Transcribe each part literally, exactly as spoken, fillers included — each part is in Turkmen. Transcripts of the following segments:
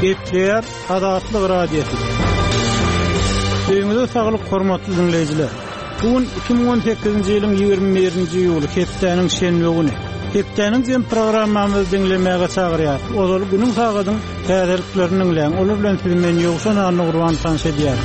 Gepler Adatlyk radiosu. Öňüňizde saglyk hormatly dinleýijiler. Bugün iki bin on sekizinji ýylyň ýigirme birinji ýuly hepdeniň şenbe güni. Hepdeniň jem programmamyzy dinlemäge çagyrýar. Ol günüň sagadyň täzeliklerini bilen, olar bilen filmen ýoksa Anna Gurban tanış edýär.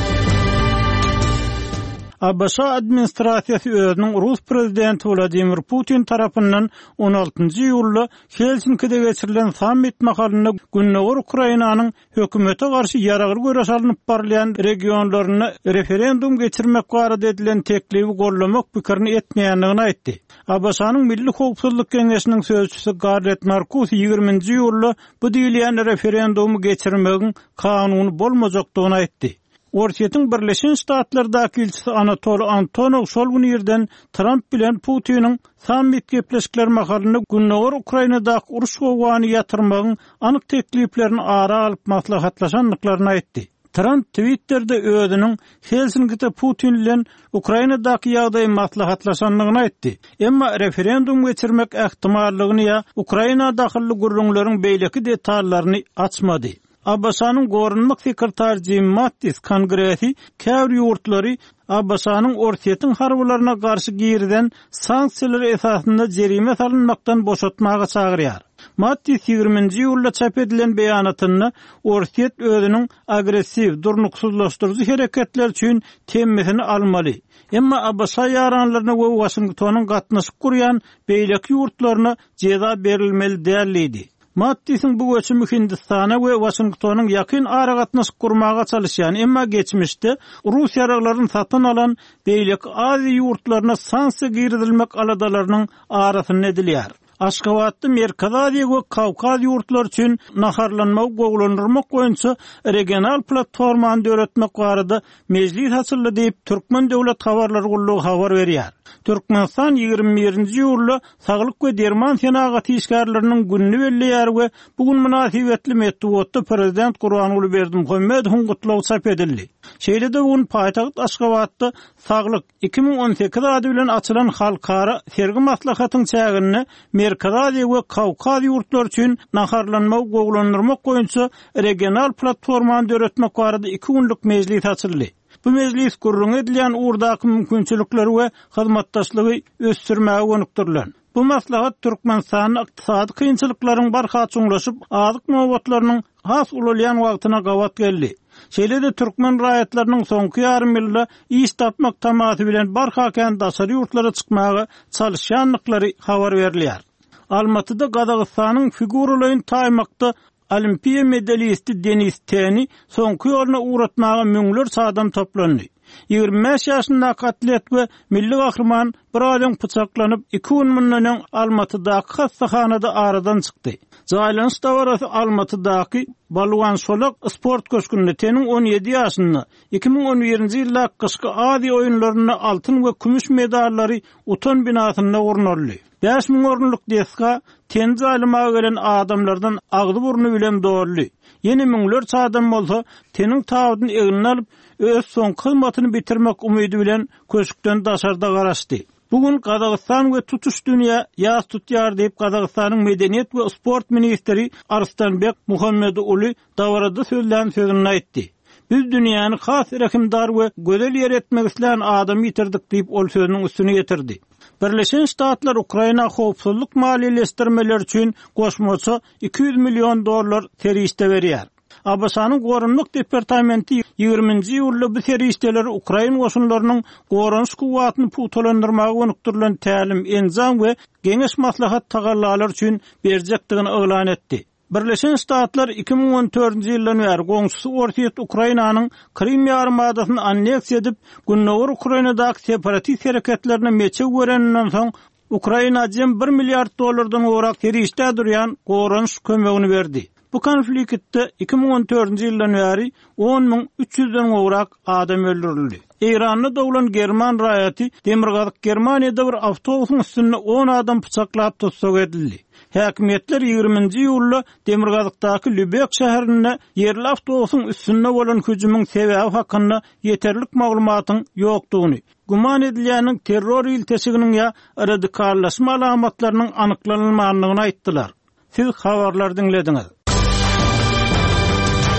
Abasa administrasiýasy özüniň Rus prezidenti Vladimir Putin tarapyndan on altynjy ýylda Helsinkide geçirilen sammit makalyny Günnäwür Ukrainanyň hökümete garşy ýaragyr göre salynyp barlayan regionlaryna referendum geçirmek barada edilen teklibi gollamak pikirini etmeýändigini aýtdy. Abasanyň Milli Howpsuzlyk Keňeşiniň sözçüsü Garret Markus ýygrüminji ýylda bu diýilen referendumy geçirmegiň kanuny bolmajakdygyny aýtdy. Ortiýetiň Birleşen Ştatlardaky elçisi Anatol Antonov şol gün ýerden Trump bilen Putiniň sammit gepleşikler makalyny Günnäwür Ukrainadaky uruş gowany ýatyrmagyň anyk tekliplerini ara alyp maslahatlaşanlyklaryny aýtdy. Trump Twitter'de özüniň Helsinkide Putin bilen Ukrainadaky ýagdaý maslahatlaşanlygyny aýtdy. Emma referendum geçirmek ähtimallygyny ýa Ukraina dahilli gurrunlaryň beýleki detallaryny açmady. Abbasanyň gorunmak sekretary Jim Mattis kongresi käwr ýurtlary Abbasanyň ortiýetiň harbalaryna garşy girden sanksiýalar esasynda jerime salynmakdan boşatmaga çagyrýar. Mattis ýygrüminji ýylda çap edilen beýanatyny ortiýet özüniň agressiw, durnuksuzlaşdyrjy hereketler üçin temmesini almaly. Emma Abbasa ýaranlaryna we Washingtonyň gatnaşyp gurýan beýleki ýurtlaryna jeza berilmeli däldi. Mattis'in bu göçümü Hindistana ve Washington'un yakın ara gatnaşyp kurmaga çalışan, emma geçmişte Rus ýaraglaryny satyn alan beýleki Aziýa ýurtlaryna sanksiýa girdilmek aladalarynyň arasyny edilýär. Aşgabatda Merkez Aziýa we Kawkaz ýurtlary üçin naharlanmak, gowlandyrmak boýunça regional platformany döretmek barada mejlis açyldy diýip Türkmen döwlet habarlary gullugy habar berýär. Türkmenistan ýygrümi birinji ýylda saglyk we derman senaty işgärleriniň günni belleýär we bugün münasibetli metodda prezident Gurbanuly Berdimuhammedowyň gutlagy çap edildi. Şeýlede bugün paýtagyt Aşgabatda saglyk iki bin on sekiz ady bilen açylan halkara sergi maslahatyň çägini Merkez Aziýa we Kawkaz ýurtlary üçin naharlanmak, gowlandyrmak boýunça regional platformany döretmek barada iki günlük mejlis açyldy. Bu mejlis gurrun edilen urdaky mümkinçilikleri we hyzmatdaşlygy ösdürmäge gönükdirilen. Bu maslahat Türkmenistanyň ykdysady kynçylyklaryň barha çuňlaşyp, azyk nobatlarynyň has ulalyan wagtyna gawat geldi. Şeýlede Türkmen raýatlarynyň soňky ýarym ýylda iş tapmak tamaty bilen barha kän daşary ýurtlara çykmagy çalışýanlyklary habar berilýär. Almatyda Gazagystanyň figuralaryny taýmakda Olimpiya medalisti Denis Teni soňky ýoluna uğratmaga müňler adam toplandy. ýygrimi beş ýaşyndaky atlet we milli gahrman bir adam pyçaklanyp iki gün mundan Almatydaky hastahanada aradan çykdy. Jaýlanyş dawarasy Almatydaky Balwan Solak sport köşkünde Teniň on ýedi ýaşynda iki bin on birinji ýylda kışky Aziýa oýunlaryna altyn we kümüş medallary utan binasyna ornaldy. beş ming orunluk deska ten zalymaga gelen adamlardan agdy burnu bilen dolly. Yeni müňler adam bolsa Teniň tabyny egine alyp öz soňky hyzmatyny bitirmek umydy bilen köşkden daşarda garaşdy. Bugün Gazagystan we tutuş dünýä ýaz tutýar diýip Gazagystanyň medeniýet we sport ministri Arstanbek Muhammedoğlu dawarada sözlän sözüni aýtdy. Biz dünýäni has rekimdar we gözel ýer etmek isleýän adam ýitirdik diýip ol sözüniň üstüne ýetirdi. Birleşen Ştatlar Ukraina howpsuzlyk maliýeleşdirmeleri üçin goşmaça iki yüz milyon dollar terişde berýär. Abbasanyň gorunluk departamenti ýygrüminji ýylda bu terişdeleri Ukraina goşunlarynyň gorunuş kuwatyny putolandyrmagy gönükdirilen tälim, enzam we geňeş maslahat tagallalary üçin berjekdigini elan etdi. Birleşen Ştatlar iki bin on dördünji ýyldan bäri goňşusy ortiýet Ukrainanyň Krim ýarymadasyny anneksiýa edip, Günnäwür Ukrainadaky separatist hereketlerine meçe görenden soň Ukraina jem bir milliard dollardan gorak terişde durýan gorunuş kömegini berdi. Bu konfliktde iki bin on dördünji ýyldan bäri on ming üç ýüzden gorak adam öldürildi. Iranda dowlan German raýaty Demirgazyk Germaniýada bir awtobusyň üstünde on adam pyçaklap tutsak edildi. Häkimetler ýygrüminji ýylda Demirgazykdaky Lübeck şäherinde ýerli awtobusyň üstünde bolan hüjümyň sebebi hakynda ýeterlik maglumatyň ýokdugyny, guman edilýäniň terror iltesiginiň ýa radikallaşma alamatlarynyň anyklanylmagyny aýtdylar. Siz habarlar dinlediňiz.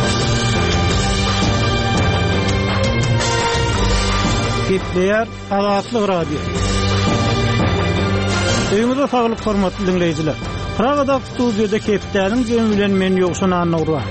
Gepleýär Azatlyk radio. Öýüňizde saglyk hormatly dinleýijiler. Pragada studiýada Kepdäniň jemi bilen men ýogşan anagurwa.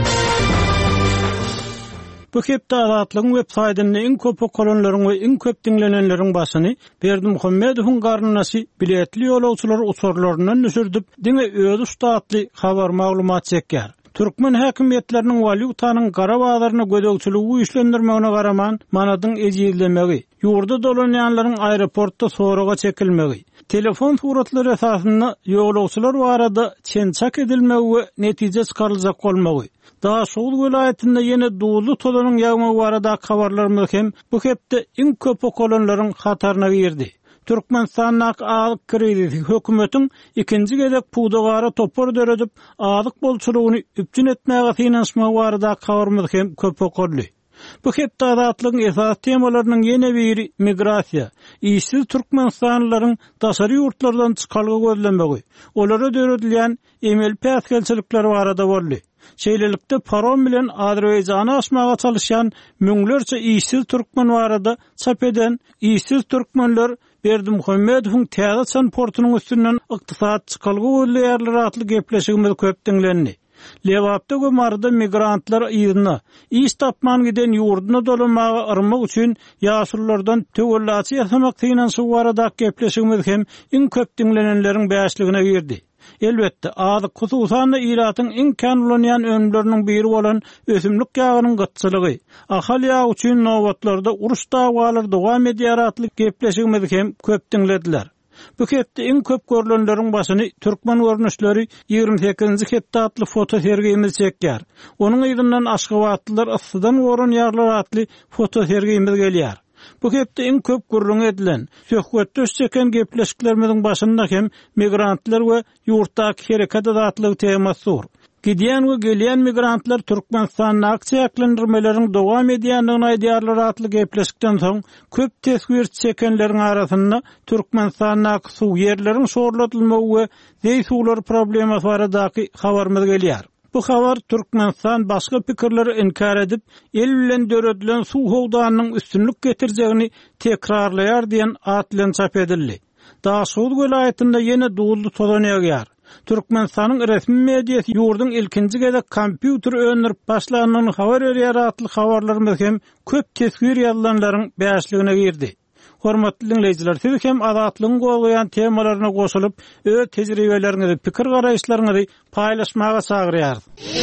Bu Kepde Azatlygyň web-saýtyny iň köp okunanlaryň we iň köp dinlenenleriň başyny Berdimuhammedowyň garnynasy biletli ýolagçylar uçurlarynyň nüsürdip diňe öýüş statly habar maglumat çekýär. Türkmen häkimetleriniň walyutanyň gara bazarına gödögçüligi işlendirmegine garaman manadyň ejizlemegi, ýurda dolanýanlaryň aeroportda soraga çekilmegi, telefon suratlary esasynda ýolagçylar barada çençak edilmegi we netije çykaryljak bolmagi. Daha Şol welaýatynda ýene duzly tolanyň ýagmagy barada habarlar hem bu hepde iň köp okulanlaryň hataryna girdi. Türkmenistan'nak azyk kredisi hökümetiň ikinji gezek puwdagara topar döredip azyk bolçulugyny üpjün etmäge finansmagy barada habarlar hem köp okurly. Bu hepde azatlygyň esas temalarynyň ýene biri migrasiýa, işsiz türkmenistanlylaryň daşary ýurtlardan çykalgy gözlenmegi, olara döredilýän emel päsgelçilikleri barada boldy. Şeýlelikde parom bilen Azerbaýjana aşmaga çalışan müňlerçe işsiz türkmen barada çap eden işsiz türkmenler Berdimuhammedowyň Täzeçan portunyň üstünden ykdysat çykalgy gözleýärler atly gepleşigimiz köp dinlendi. Lewapda gomarda migrantlar ýygyna iş tapman giden ýurduna dolanmagy armak üçin ýaşurlardan töwelläçi ýasamak finansy barada gepleşigimiz hem iň köp dinlenenleriň bäşligine girdi. Elbetde azyk hususanly iratyň iň kän bolan önümleriniň biri bolan ösümlik ýagynyň gytçylygy, ahal ýagy üçin nowatlarda uruş dagwalar dowam edýär atly gepleşigimiz hem köp dinlediler. Bu hepde iň köp görülenleriň başyny türkmen görnüşleri ýygrimi sekizinji hepde atly foto sergimiz çekýär. Onuň ýerdinden Aşgabatlylar astydan goran ýarlar atly foto sergimiz gelýär. Bu hepde iň köp gurrun edilen, söhbetde çeken gepleşiklerimiziň başynda hem migrantlar we ýurtdaky hereket azatlygy temasy. Gidýän we gelýän migrantlar Türkmenistanyň aksiýaklandyrmalarinyň dowam edýändigini aýdýarlar atly gepleşikden soň köp tesbir çekenleriň arasynda Türkmenistanyň suw ýerleriň sorlatylmagy we zeýsuwlar problemi baradaky habarlar gelýär. Bu habar Türkmenistan başga pikirleri inkar edip el bilen döredilen suw howdanynyň üstünlük getirjegini tekrarlaýar diýen at bilen çap edildi. Daha Şol welaýatynda ýene duzly tolanýar. Türkmenistanyň resmi mediýasy ýurduň ilkinji gezek kompýuter öňürip başlanyny habar berýär atly habarlarymyz hem köp tesbir ýazılanlaryň bäşligine girdi. Hormatly dinleýijiler, siz hem azatlygyň goýan temalaryna goşulyp, öz tejribeleriňizi, pikir garaýşlaryňyzy paýlaşmaga çagyrýar.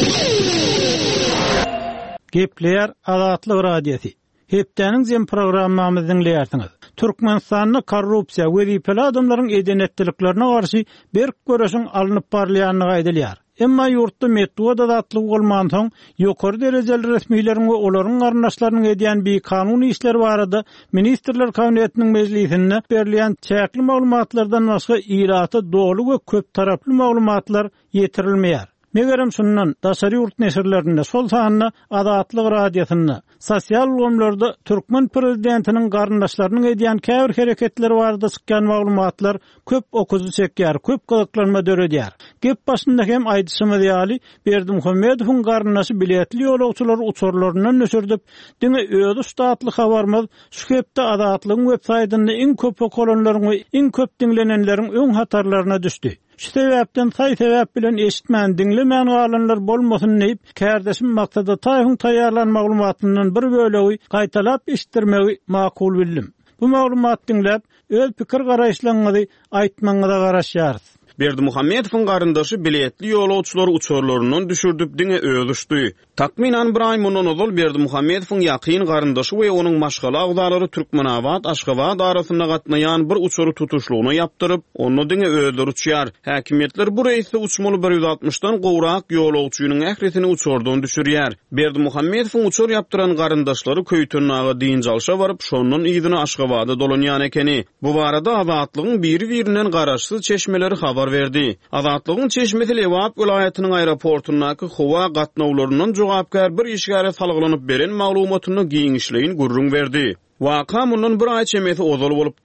Gepleýär Azatlyk radiosi. Hepdäniň jem programmamyzy dinleýärsiňiz. Türkmenistanyň korrupsiýa we wezipeli adamlaryň edenetliklerine garşy berk göreşiň alınıp barlýanyny aýdylýar. Emma ýurtda metod azatlygy bolman soň ýokary derejeli resmiýlerin we olaryň garnaşlarynyň edýän bir kanuny işler barada ministrler kabinetiniň mejlisinde berilýän çäkli maglumatlardan başga iraty dogly we köp taraply maglumatlar ýetirilmeýär. Megerem şundan daşary ýurt neşirlerinde şol sahanyna Azatlyk radiosyna sosial gomlarda Türkmen prezidentiniň garnaşlarynyň edýän käbir hereketleri barada çykkan maglumatlar köp okuzy çekýär, köp gyzyklanma döredýär. Gep başynda hem aýdyşymyz ýaly Berdimuhammedowyň garnaşy biletli ýolagçylar uçurlarynyň nüsürdip diňe öýüş statly habarmaz şu hepde Azatlygyň web-saýtynda iň köp okulanlaryň we iň köp dinlenenleriň öň hatarlaryna düşdi. Şu sebäpden taý sebäp bilen eşitmän dinlemän galanlar bolmasyn diýip kärdeşim maksada taýyň taýýarlan maglumatyndan bir bölegi gaýtalap iştirmegi makul bildim. Bu maglumat dinläp öz pikir garaýşlaryňyzy aýtmaňyza garaşýar. Berdimuhammedowyň garyndaşy biletli ýolagçylar uçurlarynyň düşürdip diňe öýüşdi. Takminan bir ay mundan ozal Berdimuhammedowyň ýakyn garyndaşy we onuň maşgala agdalary Türkmenabad, Aşgabat arasynda gatnaýan bir uçury tutuşlugyny ýaptyryp, onu diňe öldürýär. Häkimetler bu reýsde uçmaly bir yüz altmışdan gowrak ýolagçynyň ähresini uçurdan düşürýär. Berdimuhammedowyň uçur ýaptyran garyndaşlary köýtürnaga diýin jalşa baryp, şonun ýygyny Aşgabada dolanýan ekeni. Bu barada azatlygyň biri-birinden garaşsyz çeşmeleri habar verdi. Azatlygyň çeşmesi Lewap welaýatynyň aeroportundaky howa gatnawlarynyň jogapkar bir işgäre salyglanyp beren maglumatyny giňişleýin gurrun berdi. Waka mundan bir ay çemeti ozal bolupdyr.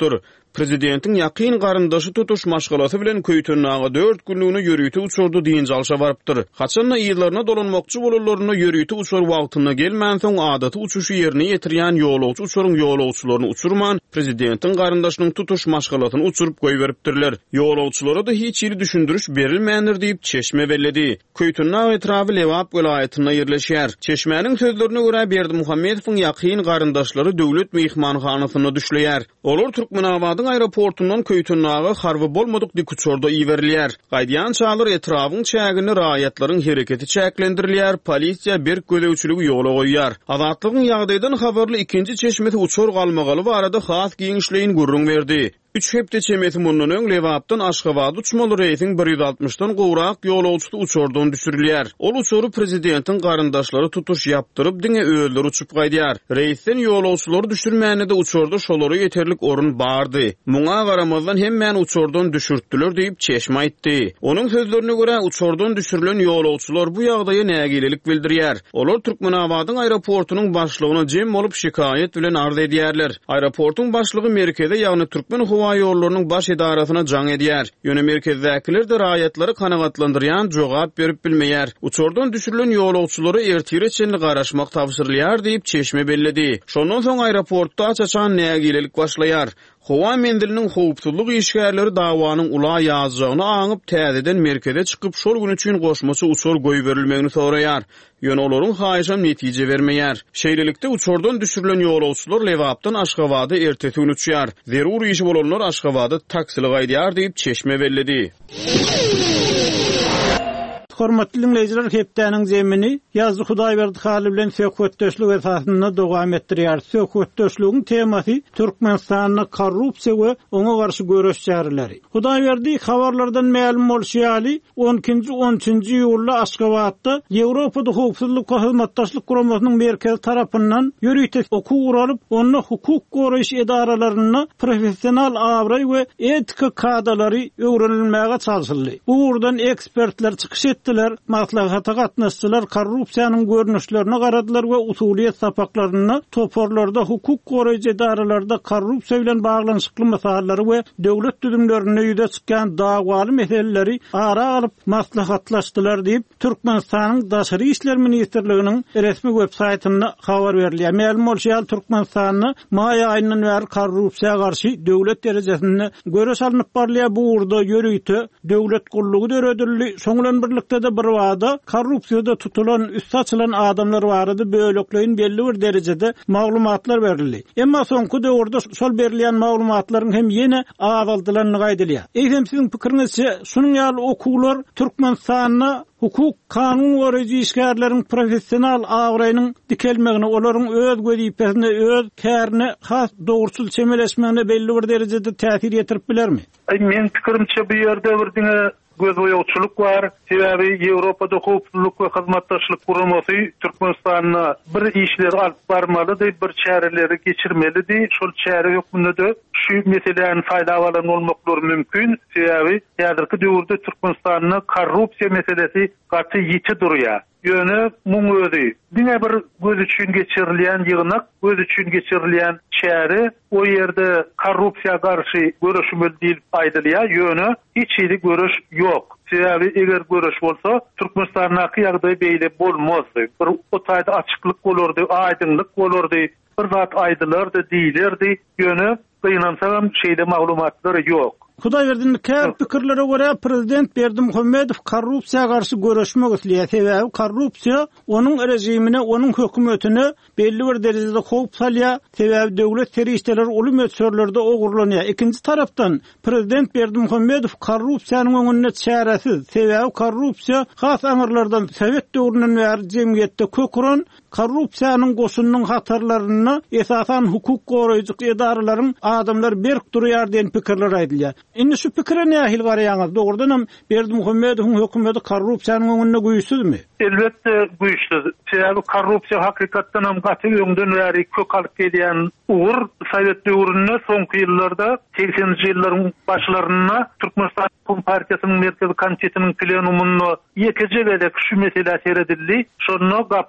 Prezidentin ýakyn garyndaşy tutuş maşgalasy bilen köýtünnaga dört günlüğüne ýörüýti uçurdy diýen jalşa barypdyr. Haçanna ýyllaryna dolanmokçy bolanlaryna ýörüýti uçur wagtyna gelmän soň adaty uçuşy ýerine ýetirýän ýolagçy uçuryň ýolagçylaryny uçurman prezidentin garyndaşynyň tutuş maşgalasyny uçurup goýberipdirler. Ýolagçylara da hiç ýeri düşündürüş berilmändir diýip çeşme belledi. Köýtünnag etrafy Lewap welaýatyna ýerleşýär. Çeşmäniň sözlerine görä Berdimuhammedowyň ýakyn garyndaşlary döwlet mehmanhanasyna düşleýär. Olar Türkmenabadyň aeroportundan Köýtünnaga harby bolmadyk dik uçurda iýerilýär. Gaýdýan çağlar etrawyň çägini raýatlaryň hereketi çäklendirilýär. Polisiýa berk göleýçiligi ýola goýýar. Azatlygyň ýagdaýdan habarly ikinji çeşmeti uçur galmagaly barada has giňişleýin gurrun berdi. Üç hepde çemeti mundan öň Lewapdan Aşgabat uçmaly reýsiň bir ýüz altmışdan gowrak ýolagçy uçurdan düşürilýär. Ol uçury prezidentin garyndaşlary tutuş ýapdyryp diňe öýler uçup gaýdýar. Reýsden ýolagçylary düşürmäni de uçurda şolary ýeterlik orun bardy. Muňa garamazdan hemmän uçurdan düşürtdiler diýip çeşme aýtdy. Onuň sözlerine görä uçurdan düşürilen ýolagçylar bu ýagdaýa nägilelik bildirýär. Olar Türkmenabadyň aeroportunyň başlygyna jem bolup şikaýet bilen arz edýärler. Aeroportuň başlygy merkeze ýagny Türkmen Hawa ýollarynyň baş edarasyna jaň edýär. Ýöne merkezdäkiler de raýatlary kanagatlandyrýan jogap berip bilmeýär. Uçurdan düşürilen ýolagçylary ertireçenli garaşmak tapşyrylýar diýip çeşme belledi. Şondan soň aeroportda çaçan nägilelik başlaýar. Hawa mendiliniň howpsuzlyk işgärleri dawanyň ula ýazygyny aňyp täzeden merkeze çykyp şol gün üçin goşmasy uçur goýberilmegini soraýar. Ýöne olaryň haýyşam netije bermeýär. Şeýlelikde uçurdan düşürilen ýolagçylar Lewapdan Aşgabada ertesi gün uçýar. Zerur işi bolanlar Aşgabada taksili gaýdýar diýip çeşme belledi. Hormatly dinleyijiler, hepdäniň zemini ýazgy Hudaýberdi haly bilen söhbetdeşlik esasyna dowam etdirýär. Söhbetdeşligiň temasy Türkmenistanyň korrupsiýa we oňa garşy görüş çäreleri. Hudaýberdi habarlardan ma'lum bolýaly on ikinji on üçinji ýylda Aşgabatda Ýewropada howpsuzlyk we hyzmatdaşlyk guramasynyň merkezi tarapyndan ýörüýte okuw guralyp, onu hukuk goraýyş edaralaryna professional awray we etika kadrlary öwrenilmäge çalşyldy. Bu urdan ekspertler çykyş etdi. Maslahata gatnaşçylar korrupsiýanyň görnüşlerini garadylar we usuliýet sapaklaryny toporlarda hukuk goraýjy edaralarda korrupsiýa bilen baglanyşykly masalary we döwlet düzümlerine ýüze çykýan dagwaly meseleleri ara alyp maslahatlaşdylar diýip Türkmenistanyň Daşary işler ministrliginiň resmi websaýtynda habar berilýär. Ma'lum bolýar, Türkmenistanyň maý aýynyň bäri korrupsiýa garşy döwlet derejesinde görüş alınıp barlýar. Bu urda ýörüýte döwlet gullugy döredildi. Şoňlan birlikde de bir wada korrupsiýada tutulan, üst açylan adamlar barady. Böлекleýin belli bir derejede maglumatlar berildi. Emma soňky döwürde şol berilýän maglumatlaryň hem ýene awaldylaryny gaýdylýar. Eýsem siziň pikiриňizçe şunuň ýaly okuwlar Türkmenistanyň hukuk kanun goraýjy işgärleriň professional awraýynyň dikelmegini, olaryň öz gözüpesine, öz kärini has dogruçul çemeleşmegine belli bir derejede täsir ýetirip bilermi? Men pikirimçe bu ýerde birdiňe göz boýawçylyk bar. Sebäbi Ýewropada howpsuzlyk we hyzmatdaşlyk guramasy Türkmenistanyna bir işleri alyp barmalydy, bir çäreleri geçirmelidi. Şol çäre hökmünde de şu meselelerin faýdawalan bolmaklary mümkin. Sebäbi ýazyrky döwürde Türkmenistanyň korrupsiýa meselesi gaty ýiti durýar. Ýöne muň özi diňe bir göz üçin geçirilýän ýygnak, göz üçin geçirilýän çäre o ýerde korrupsiýa garşy görüşmeli diýip aýdylýar. Ýöne hiç ýeri görüş ýok. Sebäbi eger görüş bolsa Türkmenistanyň ýagdaýy beýle bolmazdy. Bir o taýda açyklyk bolardy, aýdynlyk bolardy, bir zat aýdylardy, diýilirdi. Ýöne gynansaň şeýle maglumatlary ýok. Hudaýberdiň kär pikirlere görä prezident Berdimuhammedow korrupsiýa garşy görüşmek isleýär. Sebäbi korrupsiýa onuň rejimine, onuň hökümetine belli bir derejede howp salýar. Sebäbi döwlet serişdeleri uly möçörlerde ogurlanýar. Ikinji tarapdan prezident Berdimuhammedow korrupsiýanyň öňüne çäresiz. Sebäbi korrupsiýa has aňyrlardan Sowet döwründen bäri jemgyýetde köküren korrupsiýanyň goşunyň hatarlaryna esasan hukuk goraýjy edaralaryň adamlar berk durýar diýen pikirler aýdylýar. Indi şu pikire nähil garaýaňyz? Dogrudan hem Berdimuhammedowyň hökümeti korrupsiýanyň öňünde güýçsizmi? Elbetde güýçsiz. Sebäbi korrupsiýa hakykatdan hem gaty öňden bäri kök alyp gelýän ugur Sowet döwründe soňky ýyllarda seksenji ýyllaryň başlaryna Türkmenistan Partiýasynyň merkezi komitetiniň plenumunda ýekiji welek şu mesele seredildi. Şonu Gapurov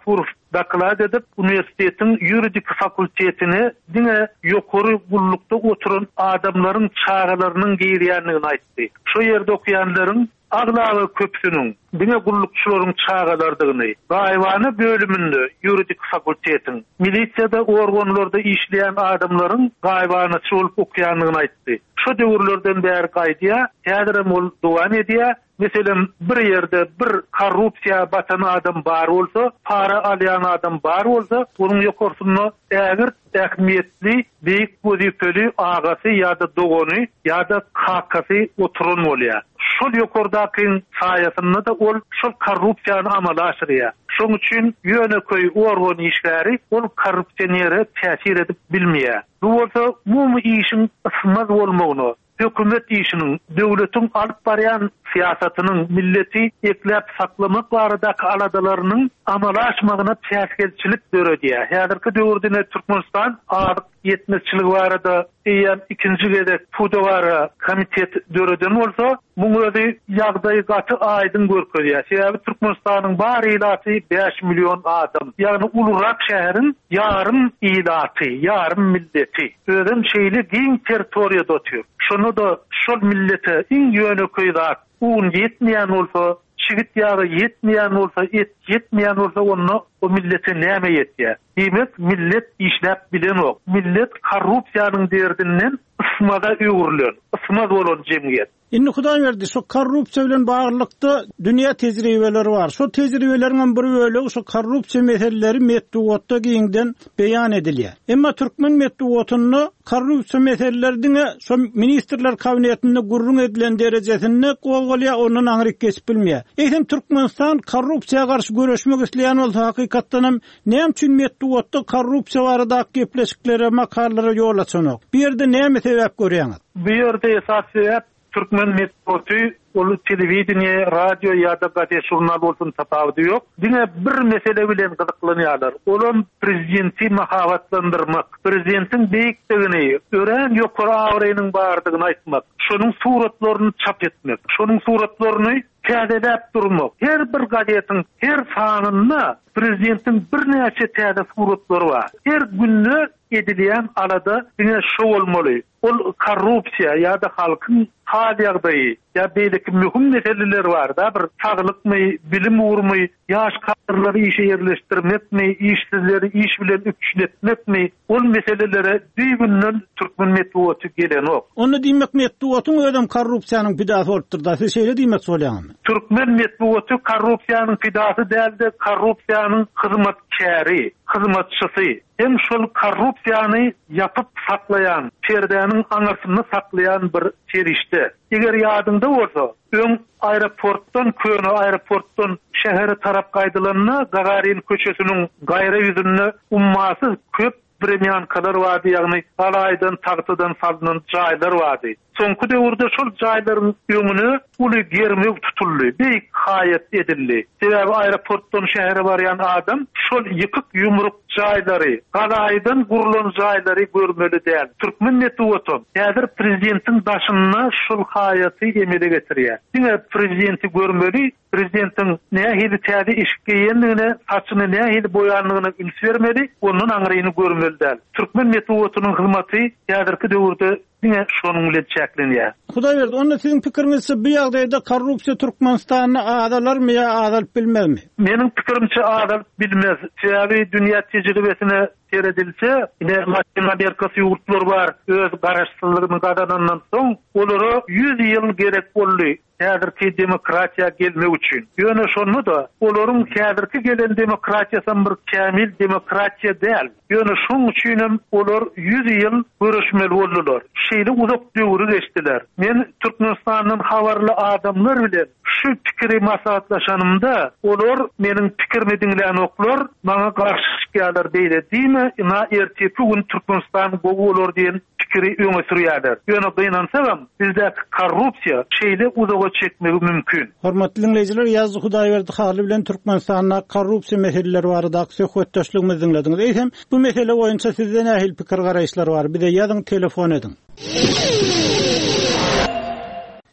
daklad edip üniversitetin yuridik fakultetini diňe ýokary gullukda oturan adamlaryň çağalarynyň giýirýändigini aýtdy. Şo ýerde okuyanlaryň aglagy köpsüniň diňe gullukçylaryň çağalardygyny, gaýwany bölümünde yuridik fakultetin milisiýada organlarda işleýän adamlaryň gaýwanyçy bolup okuýandygyny aýtdy. Şo döwürlerden bäri gaýdýa, häzirem ol dowam edýär. Meselem bir ýerde bir korrupsiýa batan adam bar bolsa, para alýan adam bar bolsa, onuň ýokarsyna ägir ähmiýetli, beýik pozisiýonly agasy ýa-da dogony ýa-da kakasy oturan bolýar. Şol ýokardaky saýasyny da ol şol korrupsiýany amala aşyrýar. Şoň üçin ýöneköy organ işgäri ol korrupsiýonere täsir edip bilmeýär. Bu bolsa bu işin ysmaz bolmagyny, hökümet işinin, döwletiň alyp barýan siýasatynyň milleti eklep saklamak baradaky aladalarynyň amala aşmagyna täsirçilik görýär. Häzirki döwürde Türkmenistan adyk yetmişçilik barada eýen ikinji gedek pudawara komitet döreden bolsa, muňa özi ýagdaý gaty aýdyn görkezýär. Sebäbi Türkmenistanyň bar ilaty beş milyon adam, ýagny ulurak şäherin ýarym ilaty, ýarym milleti. Özüm şeýle giň territoriýada otur. Şonu da şol millete iň ýöneköý zat un yetmeýän bolsa, şigit ýaly yetmeýän bolsa, et yetmeýän bolsa onu o millete näme ýetýär? Demek millet işläp bilen ok. Millet korrupsiýanyň derdinden ysmada öwürlen, ysmaz bolan jemgyýet. Inni Hudaý berdi, şo korrupsiýa bilen baglykda dünýä tejribeleri bar. Şo tejribeleriň bir bölegi şo korrupsiýa meseleleri metduwatda giňden beýan edilýär. Emma türkmen metduwatyny korrupsiýa meselelerine şo ministrler kabinetinde gurrun edilen derejesinde gowgalýa onuň aňryk kesip bilmeýär. Eýsem Türkmenistan korrupsiýa garşy görüşmek isleýän bolsa hakykatdan hem näme üçin metduwatda korrupsiýa baradaky gepleşiklere, makallara ýol açanok? Bir ýerde näme sebäp görýäňiz? Bir ýerde esas sebäp Türkmen metduwaty olu telewizioniýa, radio ýa-da gazet jurnal bolsun tapawdy ýok. Diňe bir mesele bilen gyzyklanýarlar. Olum prezidenti mahabatlandyrmak, prezidentiň beýikdigini, ören ýokary awraýynyň bardygyny aýtmak, şonuň suratlaryny çap etmek, şonuň suratlaryny täzelep durmak. Her bir gazetiň her sanyna prezidentiň bir näçe täze suratlary bar. Her günne edilýän alada diňe şo bolmaly. Ol korrupsiýa ýa-da halkyň hal ýagdaýy ýa beýleki mühim meseleler bar da, bir saglyqmy, bilim urmy, ýaş kadrlary işe ýerleşdirmekmi, işsizleri iş bilen üçletmekmi, ol meselelere düýgünden türkmen metduwaty gelen ok. Onu diýmek metduwatyň ödem korrupsiýanyň pidasy bolupdyr da, siz şeýle diýmek bolýarmy? Türkmen metduwaty korrupsiýanyň pidasy däldi, korrupsiýanyň hyzmatçäri, hyzmatçysy. Hem şol korrupsiýany yapyp saklayan, perdäniň aňarsyny saklayan bir çerişde. Eger ýadyňda bolsa, öň aeroportdan, köni aeroportdan şähere tarap gaýdylanyna Gagarin köçesiniň gaýra ýüzünde ummasy köp bremyankalar vardı, ýagny alaýdan, tagtydan salynan jaýlar vardy. Soňky döwürde şol jaýlaryň öňüne uly germek tutuldy, beýik haýat edildi. Sebäbi aeroportdan şähere barýan adam şol ýykyk ýumruk jaýlary, alaýdan gurulan jaýlary görmeli däl. Türkmen metduwaty häzir prezidentiň daşyna şol haýaty emele getirýär. Diňe prezidenti görmeli, prezidentiň nähili täze iş geýendigine, saçyny nähili boýanlygyna üns bermeli, onuň aňryny görmeli däl. Türkmen metduwatynyň hyzmaty häzirki döwürde diňe şonuň bilen çäklenýär. Hudaý berdi, onda siziň pikirinizçe bu ýagdaýda korrupsiýa Türkmenistanyny adalarmy ýa adalyp bilmezmi? Meniň pikirimçe adalyp bilmez. Sebäbi dünýä tejribesine seredilse, ine Latin Amerikasy ýurtlar bar, öz garaşsyzlygyny gadanandan soň olary yüz ýyl gerek boldy. Häzirki demokratiýa gelmek üçin. Ýöne şonu da olaryň häzirki gelen demokratiýasy bir kämil demokratiýa däl. Ýöne şoň üçin hem olar yüz ýyl görüşmeli boldular. Şeýle uzak döwür geçdiler. Men Türkmenistanyň habarly adamlar bilen şu pikiri maslahatlaşanymda olar meniň pikirimi diňleýän oklar maňa garşy çykýarlar diýdi. Diýme, ina erteki gün Türkmenistan gowy bolar diýen pikiri öňe sürýärler. Ýöne gynansaňam bizde korrupsiýa şeýle uzak çekmegi mümkün. Hormatly dinleyijiler, ýazdy Hudaý berdi hali bilen Türkmenistanyň korrupsiýa meseleleri barada söhbetdeşligimizi dinlediňiz. Eýsem, bu mesele boýunça sizden ähli pikir garaýşlar bar. Bir de ýazyň, telefon ediň.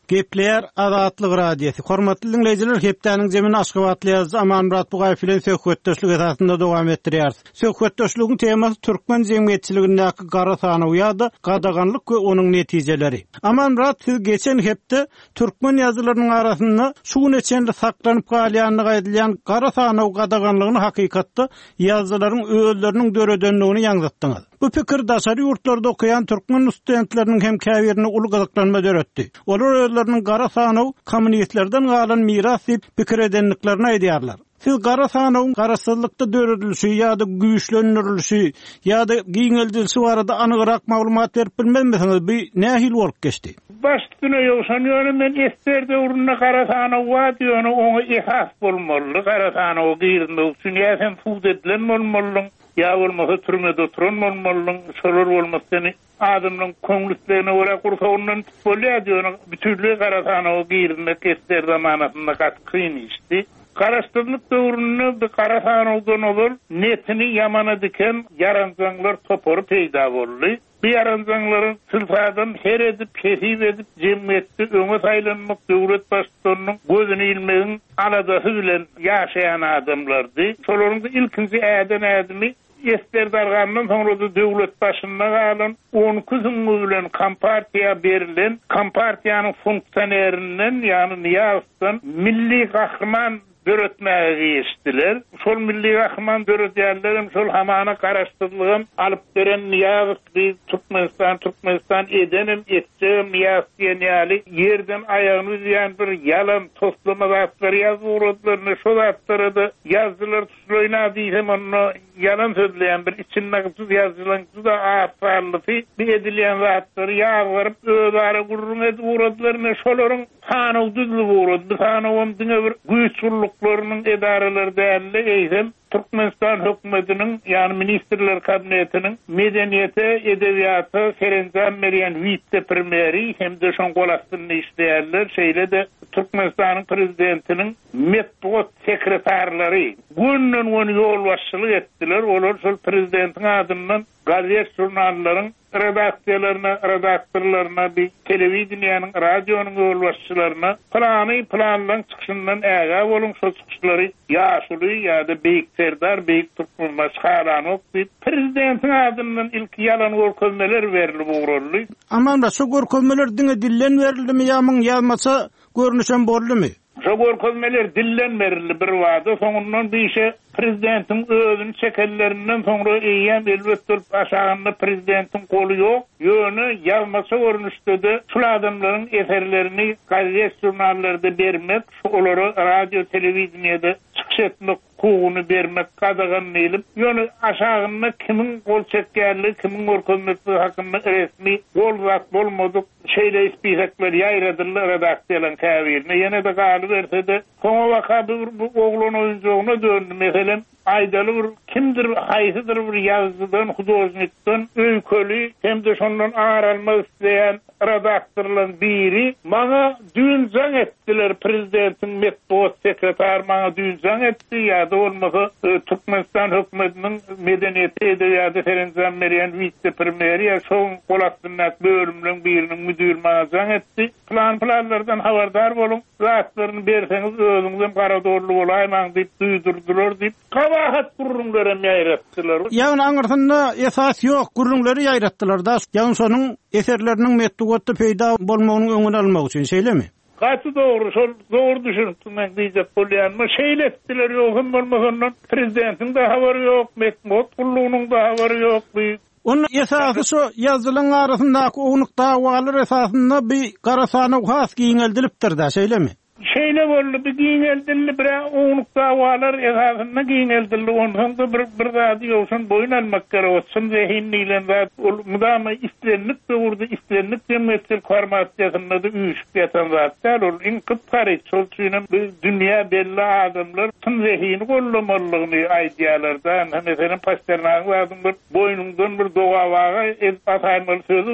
Gepler Azatlyk radiosi. Hormatly dinleyijiler, hepdeniň jemin Aşgabatly ýazdy Amanmurat Bugaýew bilen söhbetdeşlik esasynda dowam etdirýärys. Söhbetdeşligiň temasy türkmen jemgyýetçiligindäki gara sanaw ýa-da gadaganlyk we onuň netijeleri. Amanmurat, siz geçen hepde türkmen ýazylarynyň arasynda şu neçende saklanyp galýanyny gaýdylýan gara sanaw gadaganlygyny hakykatda ýazylaryň öýleriniň döredenligini ýaňdatdyňyz. Bu pikir daşary ýurtlarda okuyan türkmen studentleriniň hem käbirini uly gazaklanma döretdi. Olar öýleriniň gara sanaw kommunistlerden galan miras diýip pikir edenliklerini aýdýarlar. Siz gara sanawyň garasyzlykda döredilişi ýa-da güýçlendirilişi ýa-da giňeldilişi barada anygyrak maglumat berip bilmezmisiňiz? Bu nähil bolup geçdi? Başdyna ýoksan ýöne men esterde urunna gara sanaw wa diýeni oňa ihas bolmaly. Gara sanaw giýirme üçin ýa-da fuud edilen bolmaly. Ya bolmasa türmede oturan bolmalyň, şolar bolmasyn adamyň köňlüklerine görä gursagyndan bolýar diýen bütünlüğe garasana o giýirmek etler zamanatynda gatqyn işdi. Garaşdyrlyk döwründe bu garasanadan olur, netini ýamana diken yaranjanglar topory peýda boldy. Bu yaranjanglaryň sylfadan her edip, kesip edip, jemgyýetde öňe saýlanmak döwlet başçylarynyň gözüni ilmegiň aladasy bilen ýaşaýan adamlardy. Şolaryň ilkinji äden ädimi Ester dargandan sonra da döwlet başynda galan on kuzyň bilen kompartiýa berilen kompartiýanyň funksionerlerinden ýani Niýazdan milli gahryman döretmäge geçdiler. Şol milli gahryman döretýärlerim şol hamana garaşdyrylgyn alyp beren Niýaz biz Türkmenistan Türkmenistan edenim etjem Niýaz ýaly ýerden aýagyny ýan bir ýalan toslama zatları ýazylaryny şol zatları da ýazdylar tutulýna diýsem onu ýalan sözleýän bir içinmägsiz ýazylan da aýarly bir edilýän zatları ýagyryp öýdary gurrun edip uradylaryny şolaryň hanaw düzlü urady hanawam diňe bir güýçlükleriniň edareleri däli eýsem Türkmenistan hökümetiniň ýani ministrler kabinetiniň medeniýete, edebiýaty serenjam berýän vice-premieri hem-de şoň golastyny işleýärler. Şeýle de Türkmenistanyň prezidentiniň metbuat sekretarlary günden gün ýol başçylyk etdiler. Olar şol prezidentiň adyndan gazet jurnallaryň redaksiýalaryna, redaktorlaryna, bir telewizionyanyň, radionyň ýol başçylaryna plany plandan çykyşyndan äga boluň şol çykyşlary ýaşuly ýa-da beýik serdar, beýik türkmen başgalarany diýip prezidentiň adyndan ilk ýalan görkezmeler berilip ugruldy. Amanda şu görkezmeler diňe dillen berildi mi ýa-myň ýazmasa görnüşen boldymy? Şu görkezmeler dillen berildi bir wada, soňundan bir işe prezidentin özünün çekellerinden sonra eýýän elbetde aşagynda prezidentin kolu ýok. Ýöne ýazmasa görnüşde de şu adamlaryň eserlerini gazet jurnallarda bermek, olary radio telewizionyada çykyş etmek hukugyny bermek gadagan meýlim. Ýöne aşagynda kimiň gol çekýärligi, kimiň görkezmesi hakynda resmi bolmak bolmadyk şeýle ispisekler ýaýradylar redaksiýalaryň käbirine. Ýene de galy berse de soňa waka bu oglun oýunçygyna döndü. Meselem aydaly bir kimdir, haýsydyr bir ýazgydan, hudojnikdan öýköli hem-de şondan aralmak isleýän redaktorlaryň biri maňa düýnjaň etdiler. Prezidentiň metbuat sekretary maňa düýnjaň etdi ýa-da bolmasa Türkmenistan hökümetiniň medeniýeti, edebiýaty serenjam berýän vice-premieri şoň golastyny bölümleriň biriniň müdiri maňa düýnjaň etdi. Plan planlardan habardar boluň, zatlaryny berseňiz özüňiz gara dorly bolaýmaň diýip duýdurdular diýip kabahat gurrunlara ýaýratdylar. Ýa-ni aňyrsynda esas ýok, gurrunlary ýaýratdylar da, ýa-ni şonuň eserleriniň metbuatda peýda bolmagyny öňüne almak üçin, şeýlemi? Gaty dogry, şol dogry düşünipdim men diýjek bolýanmy, şeýle etdiler ýokun bolmasandan prezidentiň de habary ýok, metbuat gurrunyň da habary ýok. Onun esasy şu ýazylaryň arasyndaky ownuq dawalar esasynda bir garasana has giňeldilipdir da, şeýlemi? Şeýle boldy, bir giňeldildi, bir ownuq dawalar esasynda giňeldildi. Ondan da bir bir zady ýoksun boyun almak gerek. Şun zehinlilen zat mudama istenlik döwürde istenlik demetsel formatýasynda da üýüşip ýatan zatlar. Ol iň gypary şol üçin dünýä belli adamlar şun zehini gollamalygyny aýdýarlardan. Meselem Pasternak adamlar boynundan bir dogawaga ataýmaly sözü bar.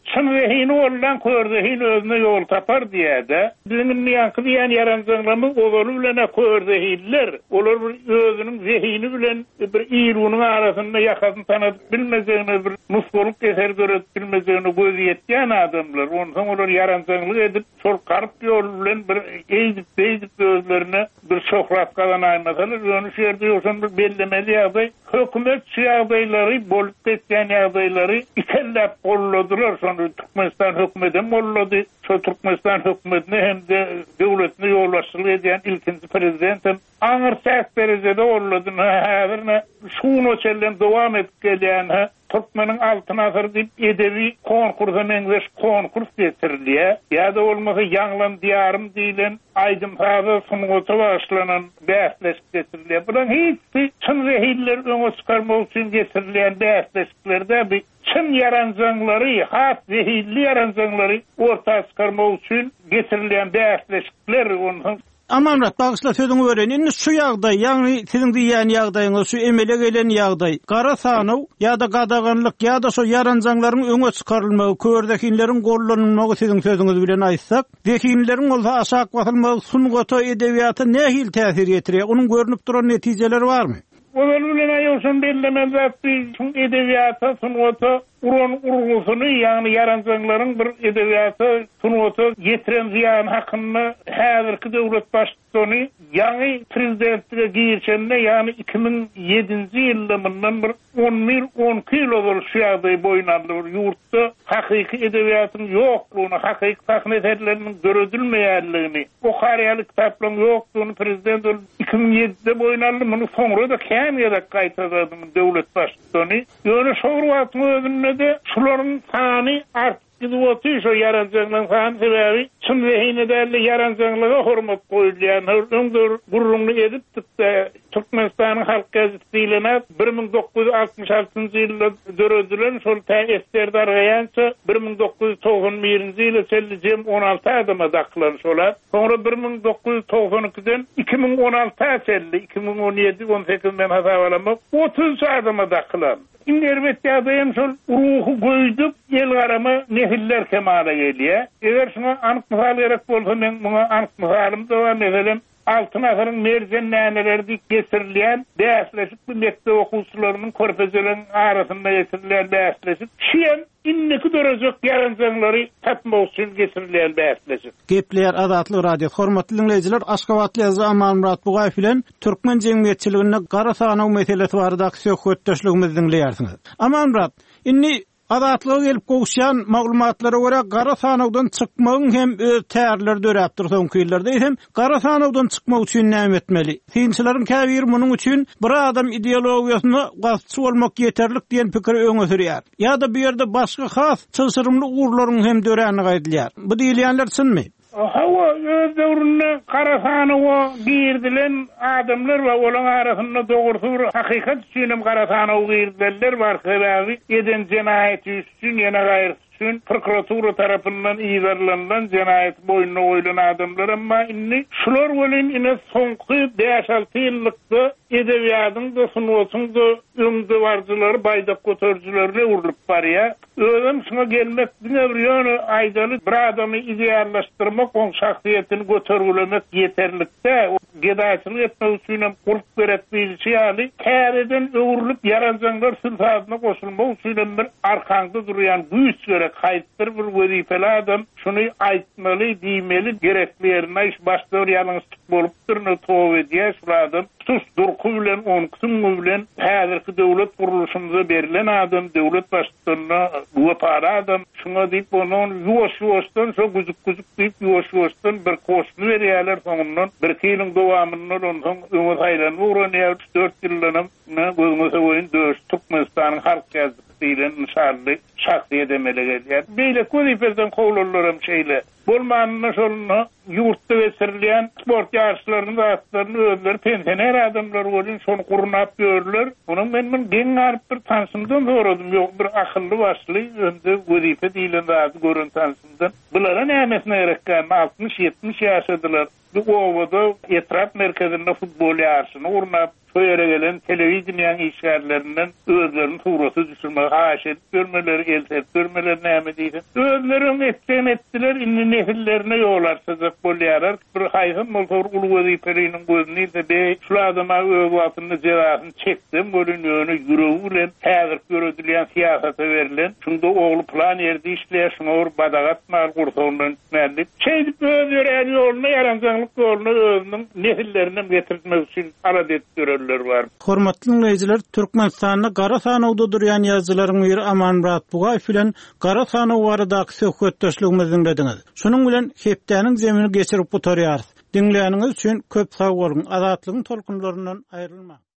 çyn wehini bollan kördehin özüne yol tapar diýdi. Bizim ýankı diýen ýaranjaglarmy owaly bilen kördehiller. Olar özüniň zehini bilen bir ýyrunyň arasynda ýakasyn tanadyp bilmezegini bir musguluk keser görüp bilmezegini göz ýetýän adamlar. Ondan olar ýaranjaglyk edip şol garp ýol bilen bir eýdip beýdip özlerine bir şöhret kazanaýmasalar, öňü şerde ýoksan bir bellemeli ýagdaý, hökümet ýagdaýlary bolup ketýän ýagdaýlary ikellep golladylar. Şonu Türkmenistan hökümeti bollady. Şu Türkmenistan hökümetine hem de döwletine ýolbaşçylyk edýän ilkinji prezidentim aňyr täs derejede bolladyny häzirne şunu çellen dowam edip gelýän Türkmeniň altyn asyr diýip edebi konkursa meňzeş konkurs getirilýär. Ýa-da bolmasa ýanglan diýarym diýilen aýdym taza sunugy başlanan bäsleşik getirilýär. Bulan hiç çyn rehiller öňe çykarmak üçin getirilýän bäsleşiklerde bir çyn ýaranjaglary, has zehilli ýaranjaglary ortaga çykarmak üçin getirilýän bäsleşikler onuň. Amanrat bagysla sözüňi beren. Indi şu ýagdaý, ýagny siziň diýen ýagdaýyňyz şu emele gelen ýagdaý. Gara sanaw ýa-da gadaganlyk ýa-da şu ýaranjaglaryň öňe çykarylmagy, kördekinleriň gollanylmagy siziň sözüňiz bilen aýtsak, dekinleriň bolsa aşak basylmagy sungato edebiýaty nähil täsir ýetirýär? Onuň görünip duran netijeleri barmy? Olar bilen aýoşan bellemezat şu edebiýata sungato uron urgusyny, ýagny ýaranjaglaryň bir edebiýaty sungato ýetiren ziýan hakyny häzirki döwlet başçysyny ýa-ni prezidentlige girişende, ýa-ni iki bin ýedinji ýyldan bir on bir on iki ýyl bolşy ýagdaý boýunandy ýurtda hakyky edebiýatyň ýoklugyny, hakyky tahminleriniň görüldilmeýänligini, o harýaly kitaplaryň ýoklugyny prezident iki bin ýedide boýunandy. Muny soňra da käm ýa-da gaýtadym döwlet başçysyny. Ýöne şowratmy özünde de şularyň sany artdy. Gidiwati şu ýaranjaglaryň sany sebäbi çyn wehine däli ýaranjaglyga hormat goýulýan. Öňdür gurrunly edipdi. Türkmenistanyň halk gazetesi diýilen bir min dokuz yüz altmış altynjy ýylda döredilen şol täsirde argaýança bir min dokuz yüz togson birinji ýyla sellijem on alty adama daklanşolar. Soňra bir min dokuz yüz togson ikiden iki bin on alty selli, iki bin on ýedi on sekiz men hasap alamak otuz adama daklan. İnderbet ýagdaýym şol ruhu goýdup ýel garama nehiller kemale gelýär. Eger şuna anyk mysal gerek bolsa men muňa anyk mysalym da bar. Meselem altyn asyryň merjen nämeleri getirilýän bäsleşik bir mektep okuwçylarynyň körpezleriň arasynda getirilýän bäsleşik şeýen inneki dörejek ýaranjaglary tapmak üçin getirilýän bäsleşik. Gepler Azatlyk radio hormatly dinleýijiler, Aşgabatly ýazgy Amanmurat Bugaýew bilen Türkmen jemgyýetçiligine gara sanaw meselesi barada söhbetdeşligimizi dinleýärsiňiz. Amanmurat, inni Azatlyga gelip gowşan maglumatlara görä gara sanawdan çykmagyň hem öz täýärleri döräpdir soňky ýylllarda. Hem gara sanawdan çykmak üçin näme etmeli? Synçylaryň käbir munyň üçin bir adam ideologiýasyna gasçy bolmak ýeterlik diýen pikir öňe sürýär. Ýa-da bu ýerde başga has çylsyrymly uğurlaryň hem döräni gaýdylýar. Bu diýilýänler çynmy? Hawa öz döwründe garasanyňa girdilen adamlar we olaň arasynda dogursyr hakykat üçin garasanyňa girdiler bar sebäbi eden jenaýet üçin ýene gaýry üçin prokuratura tarapyndan iýerlenen jenaýet boýuna goýulan adamlar, amma inni şular bilen ine soňky beş alty ýyllykda edebiýatyň da sunuwasyň da öňde barjylary baýda götürjülerle urulyp barýar. Özüm şuna gelmek bir ýöne aýdaly bir adamy ideallaşdyrmak, oň şahsiýetini götergilemek ýeterlikde. Gedaýçylyk etmek üçin hem gurp beretmeli ýaly käreden öwrülip ýaranjaglar sylsatyna goşulmak üçin bir arkanda durýan güýç gerek, haýtdyr bir wezifeli adam şunu aýtmaly, diýmeli, gerekli ýerine iş başlar ýalňyzlyk bolupdyr, ne tow edýär şu adam. Sus durku bilen, onkyň bilen häzirki döwlet guruluşynda berilen adam, döwlet başçylygyna wepara adam, şuna diýip onuň ýuwaş-ýuwaşdan, şo güzük-güzük diýip ýuwaş-ýuwaşdan bir koşuny berýärler, soňundan bir ýylyň dowamynda onuň öňe saýlan uğranyp dört ýyllanam ne gözüňe oýun döş Türkmenistanyň halk gazetesi diýilen nişanly şahsiýet emele gelýär. Beýle köýperden howlanlarym şeýle bolmanyny şolny ýurtda geçirilýän sport ýarşlaryny da atlaryny özleri pensioner adamlar bolýan şonu gurnap görürler. Munyň men men geň garip bir tansymdan soradym, ýok bir akylly başly önde wezife diýilen zat görün tansymdan. Bulara nämesine gerekkä altmış ýetmiş ýaşadylar. Bu ovada etraf merkezinde futbol yarışını urnap söýere gelen telewiziýan işgärlerinden özlerini tuğrasy düşürmek haş edip görmeleri, eltep görmeleri näme diýdi. Özlerini etken etdiler, inni nesillerine ýolarsyzyk bolýarar. Bir haýhym motor ulu wezipeliniň gözüni de be şu adama öz wagtyny jerasyny çekdim, görünýöni ýüregi bilen häzir göredilen siýasata berilen, şunda ogly plan ýerde işleýär, or badagat mal gursagyndan nädip, çeýdip özleri ýoluna ýaranjaklyk ýoluna özüniň nesillerinden getirmek üçin aradet görür. Hormatly dinleýijiler, Türkmenistanyň Gara Sanawda durýan ýazgylaryň biri Amanmurat Bugaýew bilen Gara Sanaw baradaky söhbetdeşligimizi dinlediňiz. Şunuň bilen hepdeniň zemini geçirip gutarýarys. Dinleýäniňiz üçin köp sag bolun. Azatlygyň tolkunlaryndan aýrylma.